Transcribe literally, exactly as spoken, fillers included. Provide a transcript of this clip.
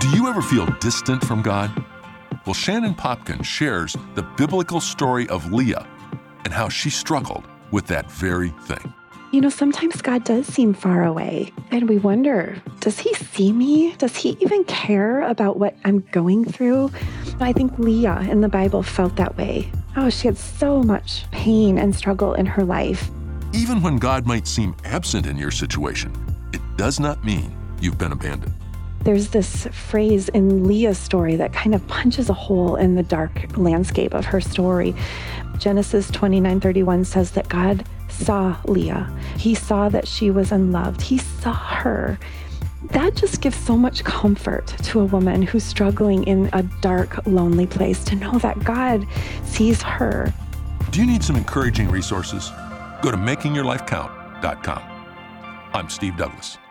Do you ever feel distant from God? Well, Shannon Popkin shares the biblical story of Leah and how she struggled with that very thing. You know, sometimes God does seem far away, and we wonder, does he see me? Does he even care about what I'm going through? I think Leah in the Bible felt that way. Oh, she had so much pain and struggle in her life. Even when God might seem absent in your situation, it does not mean you've been abandoned. There's this phrase in Leah's story that kind of punches a hole in the dark landscape of her story. Genesis twenty-nine thirty-one says that God saw Leah. He saw that she was unloved. He saw her. That just gives so much comfort to a woman who's struggling in a dark, lonely place to know that God sees her. Do you need some encouraging resources? Go to making your life count dot com. I'm Steve Douglas.